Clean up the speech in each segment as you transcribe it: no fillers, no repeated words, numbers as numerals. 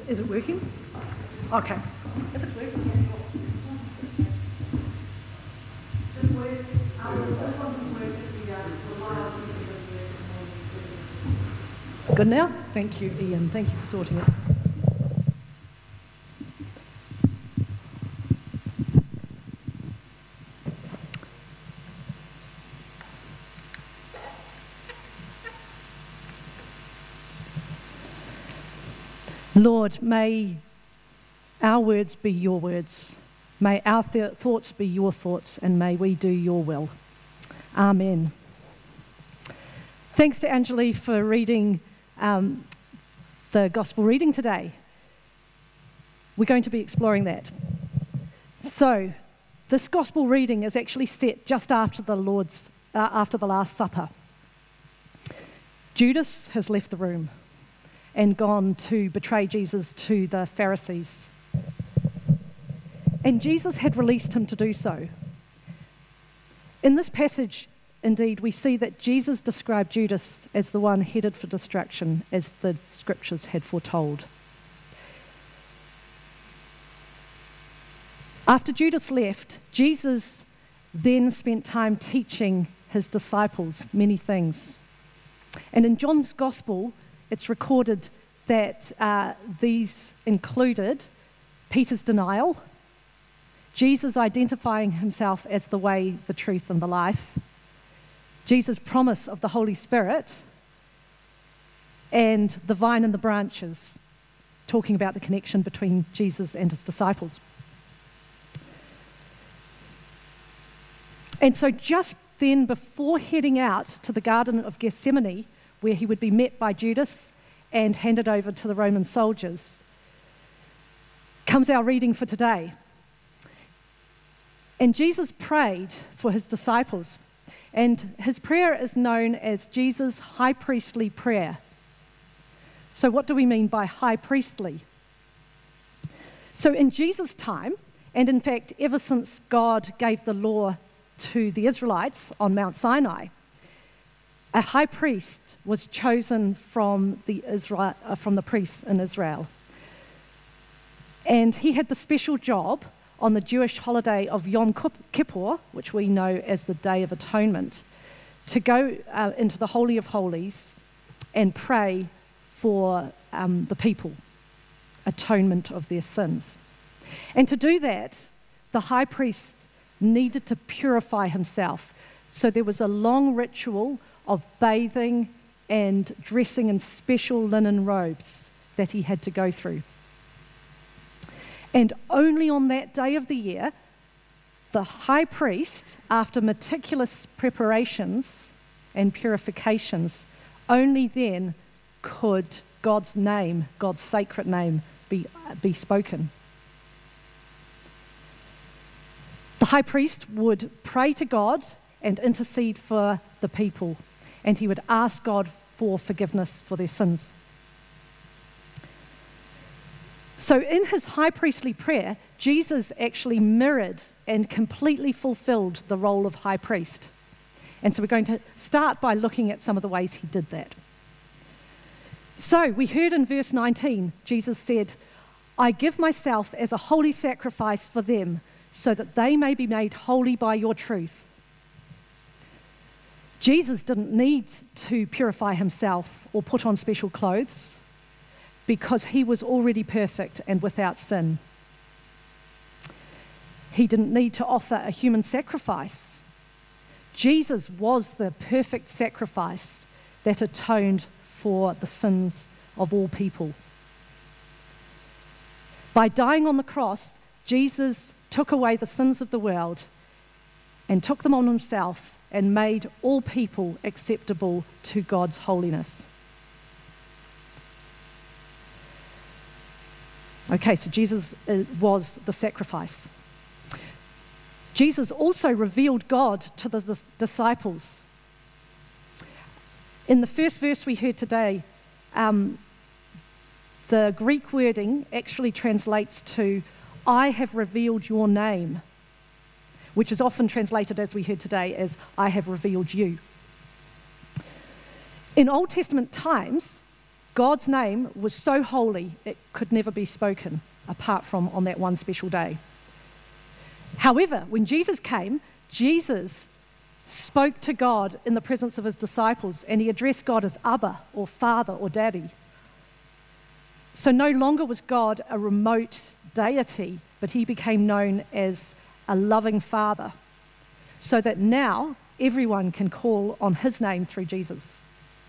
Is it working? Okay. If it's working, this one can work if the miles Good now? Thank you, Ian. Thank you for sorting it. Lord, may our words be your words. May our thoughts be your thoughts, and may we do your will. Amen. Thanks to Anjali for reading the gospel reading today. We're going to be exploring that. So, this gospel reading is actually set just after the Last Supper. Judas has left the room and gone to betray Jesus to the Pharisees. And Jesus had released him to do so. In this passage, indeed, we see that Jesus described Judas as the one headed for destruction, as the scriptures had foretold. After Judas left, Jesus then spent time teaching his disciples many things. And in John's Gospel, it's recorded that these included Peter's denial, Jesus identifying himself as the way, the truth, and the life, Jesus' promise of the Holy Spirit, and the vine and the branches, talking about the connection between Jesus and his disciples. And so just then, before heading out to the Garden of Gethsemane, where he would be met by Judas and handed over to the Roman soldiers, comes our reading for today. And Jesus prayed for his disciples, and his prayer is known as Jesus' high priestly prayer. So what do we mean by high priestly? So in Jesus' time, and in fact ever since God gave the law to the Israelites on Mount Sinai, a high priest was chosen from the priests in Israel. And he had the special job on the Jewish holiday of Yom Kippur, which we know as the Day of Atonement, to go into the Holy of Holies and pray for the people, atonement of their sins. And to do that, the high priest needed to purify himself. So there was a long ritual of bathing and dressing in special linen robes that he had to go through. And only on that day of the year, the high priest, after meticulous preparations and purifications, only then could God's name, God's sacred name, be spoken. The high priest would pray to God and intercede for the people, and he would ask God for forgiveness for their sins. So in his high priestly prayer, Jesus actually mirrored and completely fulfilled the role of high priest. And so we're going to start by looking at some of the ways he did that. So we heard in verse 19, Jesus said, "I give myself as a holy sacrifice for them, so that they may be made holy by your truth." Jesus didn't need to purify himself or put on special clothes because he was already perfect and without sin. He didn't need to offer a human sacrifice. Jesus was the perfect sacrifice that atoned for the sins of all people. By dying on the cross, Jesus took away the sins of the world and took them on himself and made all people acceptable to God's holiness. Okay, so Jesus was the sacrifice. Jesus also revealed God to the disciples. In the first verse we heard today, the Greek wording actually translates to, "I have revealed your name," which is often translated, as we heard today, as "I have revealed you." In Old Testament times, God's name was so holy it could never be spoken apart from on that one special day. However, when Jesus came, Jesus spoke to God in the presence of his disciples, and he addressed God as Abba, or Father, or Daddy. So no longer was God a remote deity, but he became known as a loving Father, so that now everyone can call on his name through Jesus.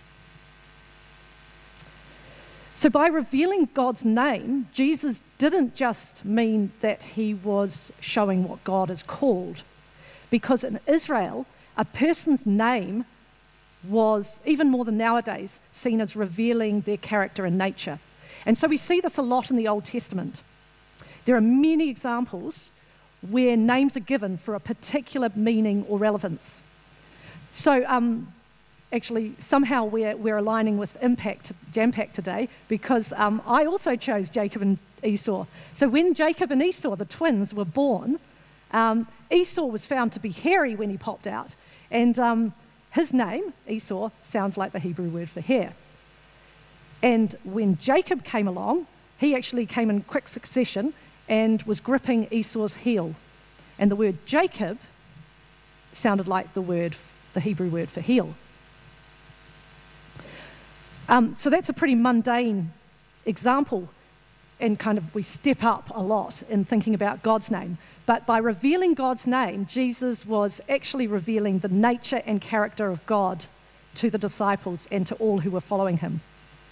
So by revealing God's name, Jesus didn't just mean that he was showing what God is called, because in Israel, a person's name was, even more than nowadays, seen as revealing their character and nature. And so we see this a lot in the Old Testament. There are many examples where names are given for a particular meaning or relevance. So actually, somehow we're aligning with Impact Jam-Pack today, because I also chose Jacob and Esau. So when Jacob and Esau, the twins, were born, Esau was found to be hairy when he popped out. And his name, Esau, sounds like the Hebrew word for hair. And when Jacob came along, he actually came in quick succession and was gripping Esau's heel. And the word Jacob sounded like the Hebrew word for heel. So that's a pretty mundane example, and kind of we step up a lot in thinking about God's name. But by revealing God's name, Jesus was actually revealing the nature and character of God to the disciples and to all who were following him.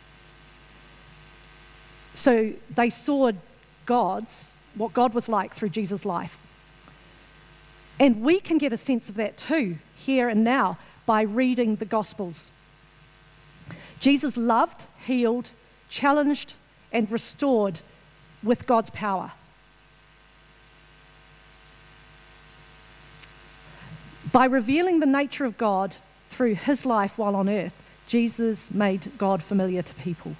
So they saw what God was like through Jesus' life. And we can get a sense of that too, here and now, by reading the Gospels. Jesus loved, healed, challenged, and restored with God's power. By revealing the nature of God through his life while on earth, Jesus made God familiar to people.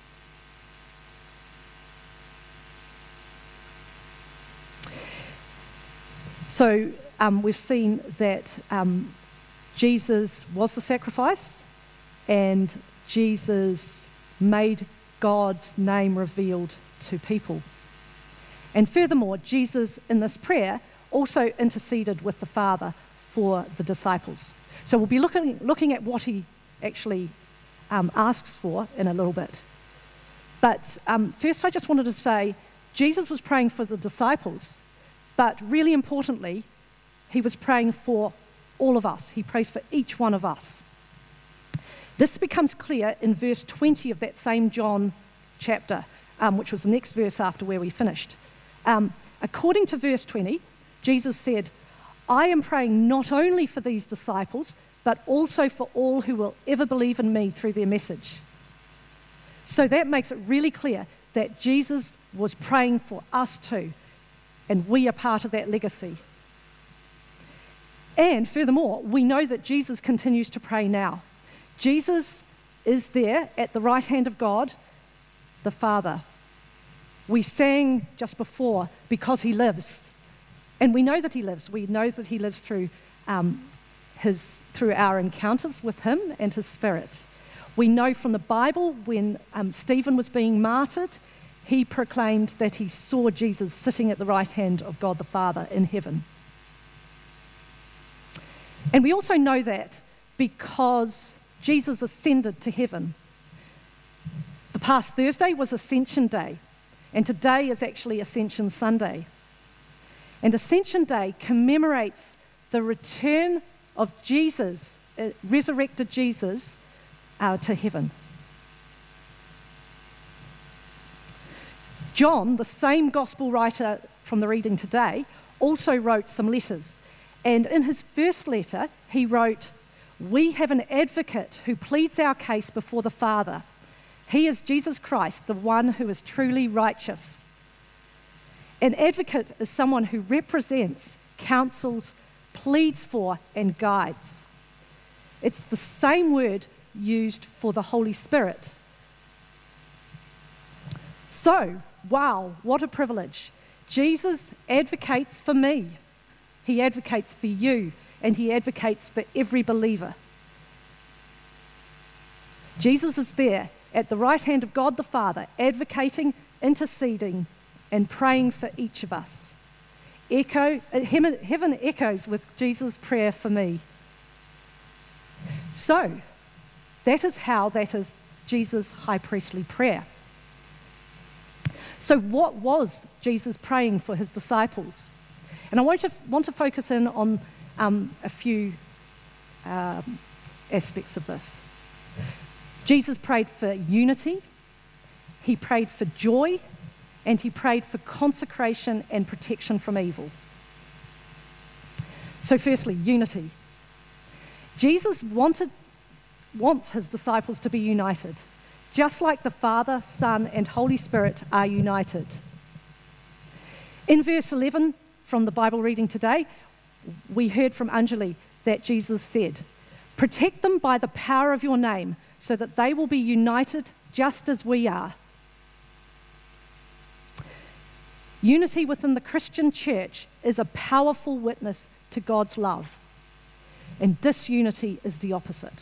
So we've seen that Jesus was the sacrifice, and Jesus made God's name revealed to people. And furthermore, Jesus in this prayer also interceded with the Father for the disciples. So we'll be looking at what he actually asks for in a little bit. But first I just wanted to say, Jesus was praying for the disciples, but really importantly, he was praying for all of us. He prays for each one of us. This becomes clear in verse 20 of that same John chapter, which was the next verse after where we finished. According to verse 20, Jesus said, "I am praying not only for these disciples, but also for all who will ever believe in me through their message." So that makes it really clear that Jesus was praying for us too, and we are part of that legacy. And furthermore, we know that Jesus continues to pray now. Jesus is there at the right hand of God, the Father. We sang just before, because he lives. And we know that he lives. We know that he lives through our encounters with him and his Spirit. We know from the Bible when Stephen was being martyred, he proclaimed that he saw Jesus sitting at the right hand of God the Father in heaven. And we also know that because Jesus ascended to heaven. The past Thursday was Ascension Day, and today is actually Ascension Sunday. And Ascension Day commemorates the return of Jesus, resurrected Jesus, to heaven. John, the same gospel writer from the reading today, also wrote some letters. And in his first letter, he wrote, "We have an advocate who pleads our case before the Father. He is Jesus Christ, the one who is truly righteous." An advocate is someone who represents, counsels, pleads for, and guides. It's the same word used for the Holy Spirit. So, wow, what a privilege. Jesus advocates for me. He advocates for you, and he advocates for every believer. Jesus is there at the right hand of God the Father, advocating, interceding, and praying for each of us. Heaven echoes with Jesus' prayer for me. So, that is Jesus' high priestly prayer. So what was Jesus praying for his disciples? And I want to focus in on a few aspects of this. Jesus prayed for unity, he prayed for joy, and he prayed for consecration and protection from evil. So firstly, unity. Jesus wants his disciples to be united, just like the Father, Son, and Holy Spirit are united. In verse 11 from the Bible reading today, we heard from Anjali that Jesus said, "Protect them by the power of your name, so that they will be united just as we are." Unity within the Christian church is a powerful witness to God's love, and disunity is the opposite.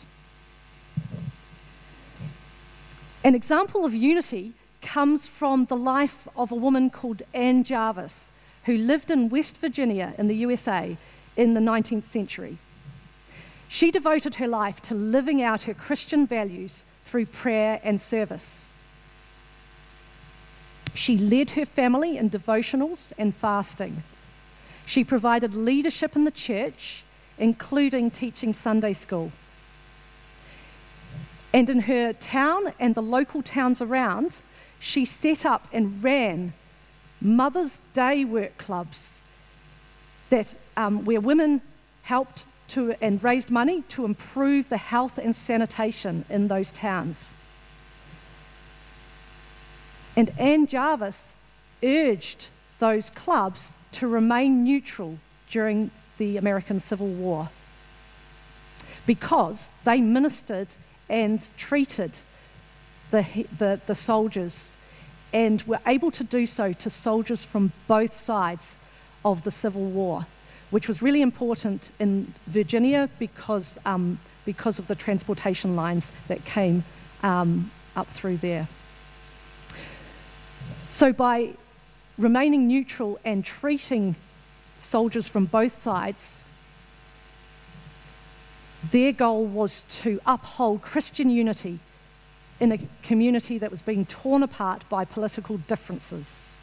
An example of unity comes from the life of a woman called Anne Jarvis, who lived in West Virginia in the USA in the 19th century. She devoted her life to living out her Christian values through prayer and service. She led her family in devotionals and fasting. She provided leadership in the church, including teaching Sunday school. And in her town and the local towns around, she set up and ran Mother's Day work clubs where women helped and raised money to improve the health and sanitation in those towns. And Anne Jarvis urged those clubs to remain neutral during the American Civil War because they ministered and treated the soldiers and were able to do so to soldiers from both sides of the Civil War, which was really important in Virginia because of the transportation lines that came up through there. So by remaining neutral and treating soldiers from both sides, their goal was to uphold Christian unity in a community that was being torn apart by political differences.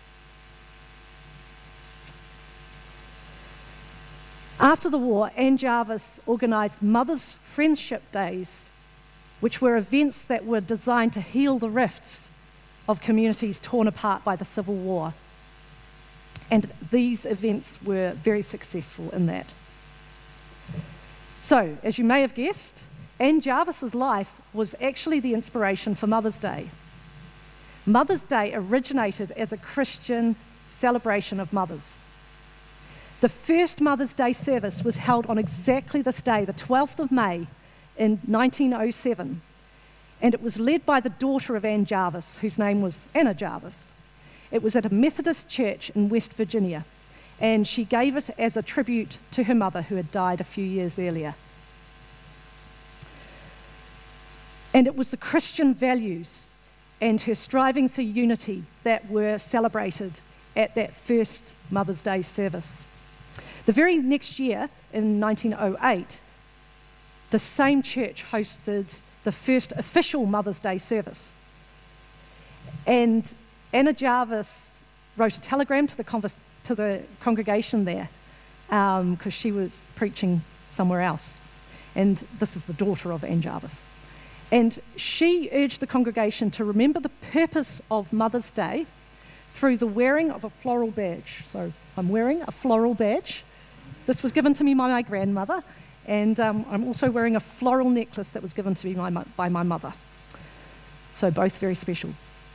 After the war, Anne Jarvis organised Mothers' Friendship Days, which were events that were designed to heal the rifts of communities torn apart by the Civil War. And these events were very successful in that. So, as you may have guessed, Anne Jarvis's life was actually the inspiration for Mother's Day. Mother's Day originated as a Christian celebration of mothers. The first Mother's Day service was held on exactly this day, the 12th of May in 1907, and it was led by the daughter of Anne Jarvis, whose name was Anna Jarvis. It was at a Methodist church in West Virginia, and she gave it as a tribute to her mother who had died a few years earlier. And it was the Christian values and her striving for unity that were celebrated at that first Mother's Day service. The very next year, in 1908, the same church hosted the first official Mother's Day service. And Anna Jarvis wrote a telegram to the congregation there because she was preaching somewhere else. And this is the daughter of Anne Jarvis. And she urged the congregation to remember the purpose of Mother's Day through the wearing of a floral badge. So I'm wearing a floral badge. This was given to me by my grandmother, and I'm also wearing a floral necklace that was given to me by my mother. So both very special.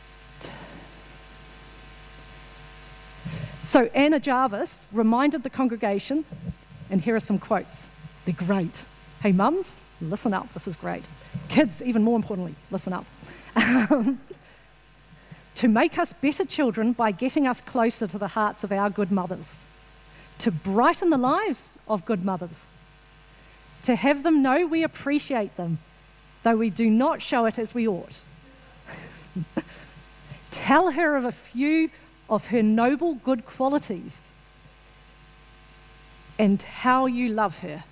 So Anna Jarvis reminded the congregation, and here are some quotes. They're great. Hey mums, listen up, this is great. Kids, even more importantly, listen up. To make us better children by getting us closer to the hearts of our good mothers. To brighten the lives of good mothers. To have them know we appreciate them, though we do not show it as we ought. Tell her of a few of her noble good qualities and how you love her.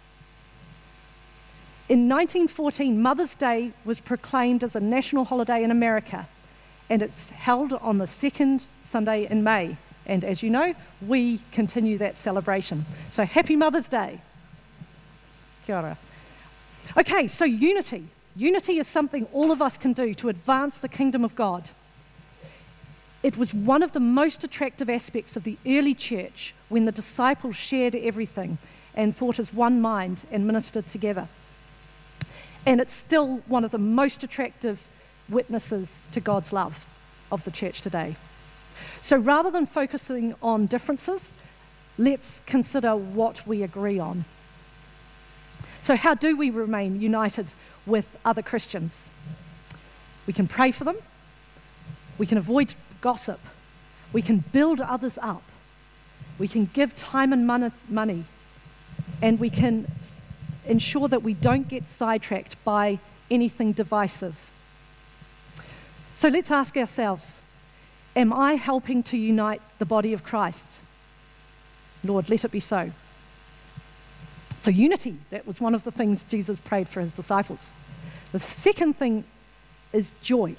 In 1914, Mother's Day was proclaimed as a national holiday in America, and it's held on the second Sunday in May. And as you know, we continue that celebration. So happy Mother's Day. Kia ora. Okay, so unity. Unity is something all of us can do to advance the kingdom of God. It was one of the most attractive aspects of the early church when the disciples shared everything and thought as one mind and ministered together. And it's still one of the most attractive witnesses to God's love of the church today. So rather than focusing on differences, let's consider what we agree on. So how do we remain united with other Christians? We can pray for them. We can avoid gossip. We can build others up. We can give time and money. And we can ensure that we don't get sidetracked by anything divisive. So let's ask ourselves, am I helping to unite the body of Christ? Lord, let it be so. So unity, that was one of the things Jesus prayed for his disciples. The second thing is joy.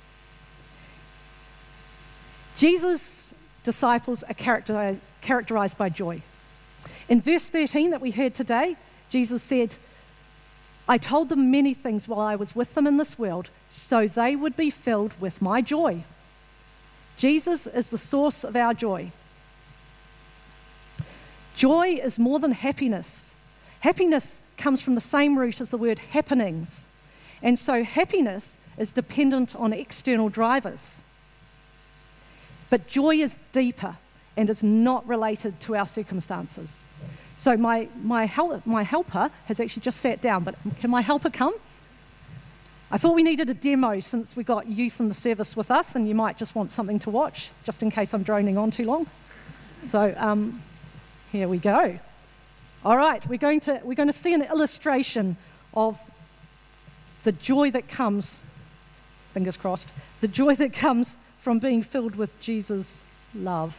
Jesus' disciples are characterized by joy. In verse 13 that we heard today, Jesus said, I told them many things while I was with them in this world, so they would be filled with my joy. Jesus is the source of our joy. Joy is more than happiness. Happiness comes from the same root as the word happenings. And so happiness is dependent on external drivers. But joy is deeper and is not related to our circumstances. So my helper has actually just sat down, but can my helper come? I thought we needed a demo since we got youth in the service with us, and you might just want something to watch, just in case I'm droning on too long. So here we go. All right, we're going to see an illustration of the joy that comes, fingers crossed, the joy that comes from being filled with Jesus' love.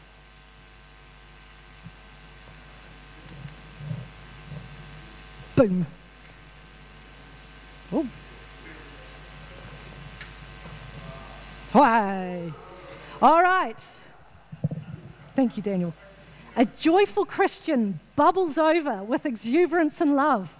Boom. Oh. Hi. All right. Thank you, Daniel. A joyful Christian bubbles over with exuberance and love.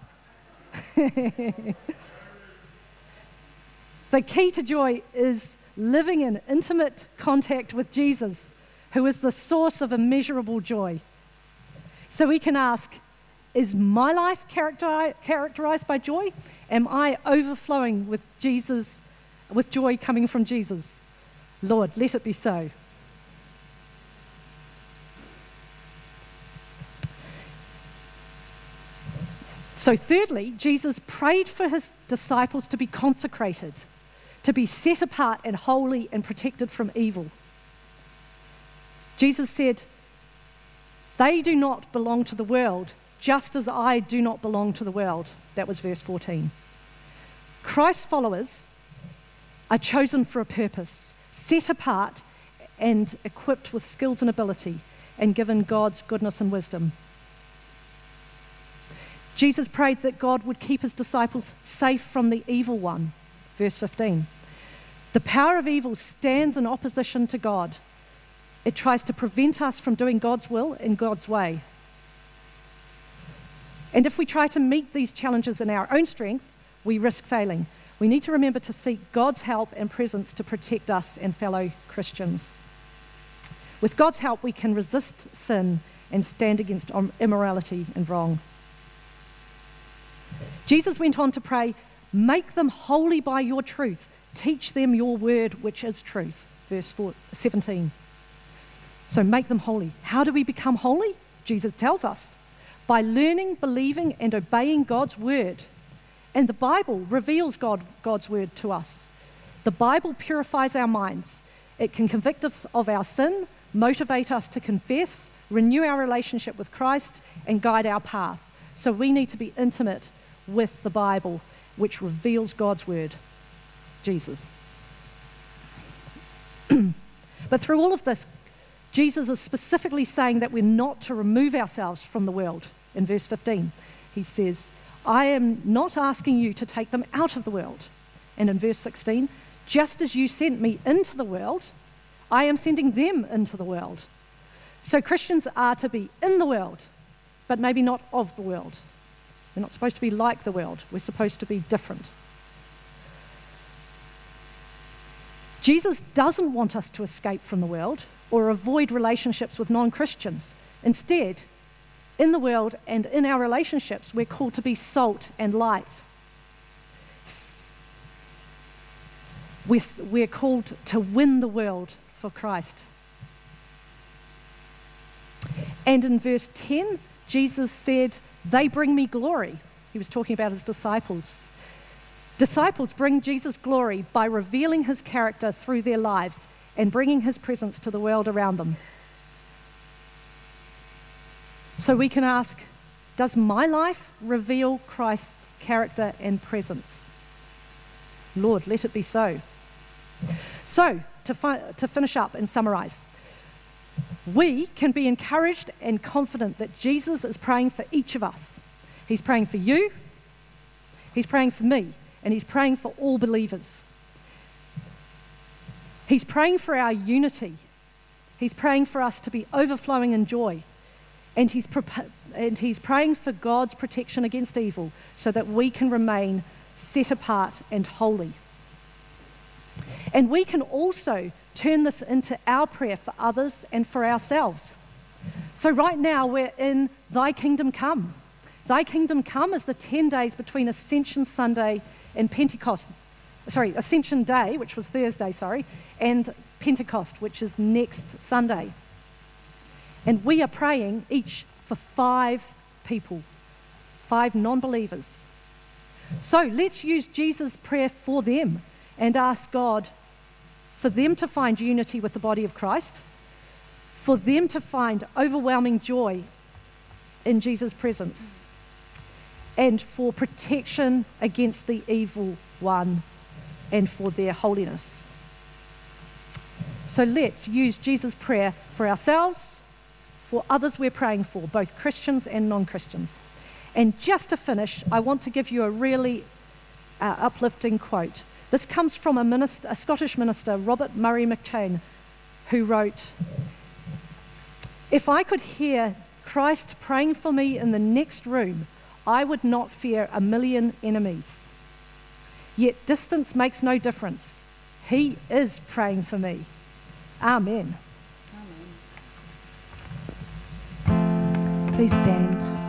The key to joy is living in intimate contact with Jesus, who is the source of immeasurable joy. So we can ask, is my life characterized by joy? Am I overflowing with Jesus, with joy coming from Jesus? Lord, let it be so. So thirdly, Jesus prayed for his disciples to be consecrated, to be set apart and holy and protected from evil. Jesus said, they do not belong to the world, just as I do not belong to the world. That was verse 14. Christ's followers are chosen for a purpose, set apart and equipped with skills and ability, and given God's goodness and wisdom. Jesus prayed that God would keep his disciples safe from the evil one. Verse 15. The power of evil stands in opposition to God. It tries to prevent us from doing God's will in God's way. And if we try to meet these challenges in our own strength, we risk failing. We need to remember to seek God's help and presence to protect us and fellow Christians. With God's help, we can resist sin and stand against immorality and wrong. Jesus went on to pray, make them holy by your truth. Teach them your word, which is truth. Verse 17. So make them holy. How do we become holy? Jesus tells us. By learning, believing, and obeying God's word. And the Bible reveals God's word to us. The Bible purifies our minds. It can convict us of our sin, motivate us to confess, renew our relationship with Christ, and guide our path. So we need to be intimate with the Bible, which reveals God's word, Jesus. But through all of this, Jesus is specifically saying that we're not to remove ourselves from the world. In verse 15, he says, I am not asking you to take them out of the world. And in verse 16, just as you sent me into the world, I am sending them into the world. So Christians are to be in the world, but maybe not of the world. We're not supposed to be like the world. We're supposed to be different. Jesus doesn't want us to escape from the world or avoid relationships with non-Christians. Instead, in the world and in our relationships, we're called to be salt and light. We're called to win the world for Christ. And in verse 10, Jesus said, they bring me glory. He was talking about his disciples. Disciples bring Jesus glory by revealing his character through their lives and bringing his presence to the world around them. So we can ask, does my life reveal Christ's character and presence? Lord, let it be so. So, to finish up and summarize, we can be encouraged and confident that Jesus is praying for each of us. He's praying for you, he's praying for me, and he's praying for all believers. He's praying for our unity. He's praying for us to be overflowing in joy. And he's praying for God's protection against evil so that we can remain set apart and holy. And we can also turn this into our prayer for others and for ourselves. So right now we're in Thy Kingdom Come. Thy Kingdom Come is the 10 days between Ascension Sunday and Ascension Day, which was Thursday, and Pentecost, which is next Sunday. And we are praying each for 5 people, 5 non-believers. So let's use Jesus' prayer for them and ask God for them to find unity with the body of Christ, for them to find overwhelming joy in Jesus' presence, and for protection against the evil one and for their holiness. So let's use Jesus' prayer for ourselves, for others we're praying for, both Christians and non-Christians. And just to finish, I want to give you a really uplifting quote. This comes from a Scottish minister, Robert Murray McCheyne, who wrote, "If I could hear Christ praying for me in the next room, I would not fear a million enemies. Yet distance makes no difference. He is praying for me." Amen. Please stand.